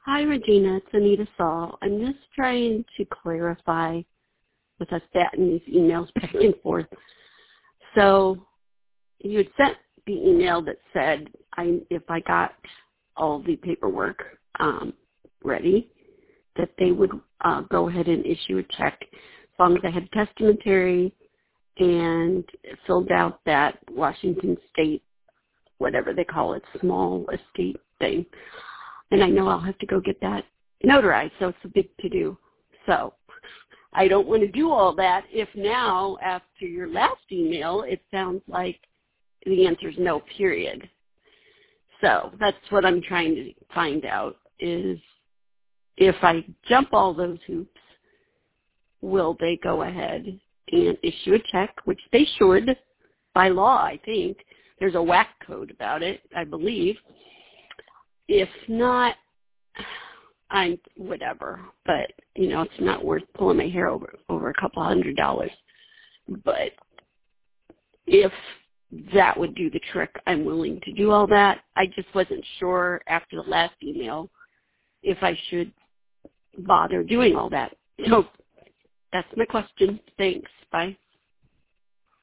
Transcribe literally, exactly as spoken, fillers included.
Hi, Regina. It's Anita Saul. I'm just trying to clarify with us batting these emails back and forth. So you had sent the email that said I, if I got all the paperwork um, ready, that they would uh, go ahead and issue a check as long as I had testamentary and filled out that Washington State, whatever they call it, small estate thing. And I know I'll have to go get that notarized, so it's a big to-do. So I don't want to do all that if now, after your last email, it sounds like the answer is no, period. So that's what I'm trying to find out is if I jump all those hoops, will they go ahead and issue a check, which they should by law, I think. There's a W A C code about it, I believe. If not, I'm whatever. But, you know, it's not worth pulling my hair over over a couple hundred dollars. But if that would do the trick, I'm willing to do all that. I just wasn't sure after the last email if I should bother doing all that. So that's my question. Thanks. Bye.